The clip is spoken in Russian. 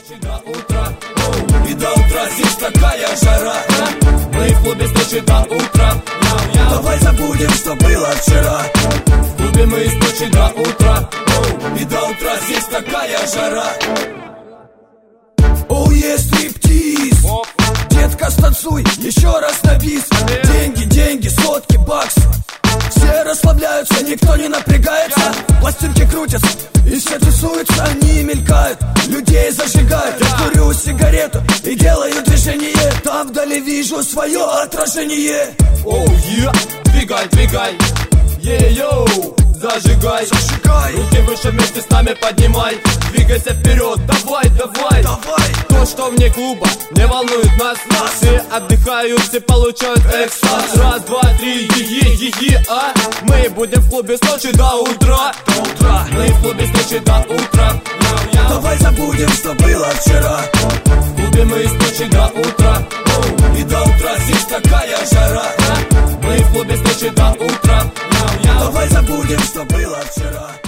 ночи до утра, и до утра здесь такая жара. Мы в клубе с ночи до утра. Давай забудем, что было вчера. В клубе мы с ночи до утра, и до утра здесь такая жара. Оу, есть стриптиз. Детка, станцуй, еще раз на бис. Деньги, деньги, сотки, баксы. Все расслабляются, никто не напрягается. Пластинки крутятся, и все тусуются, они мелькают, людей зажигают. Я курю сигарету и делаю движение. Там вдали вижу свое отражение. Оу, двигай, двигай, йоу, зажигай. Руки выше, вместе с нами поднимай. Двигайся вперед, давай, давай. То, что вне клуба, не волнует нас. Все отдыхают, все получают экстаз. Раз, два, три, а мы будем в клубе с ночи до утра. Мы в клубе с ночи до утра. Давай забудем, что было вчера. В клубе мы с ночи до утра, и до утра здесь такая жара. Мы в клубе с ночи до утра. Давай забудем, что было вчера.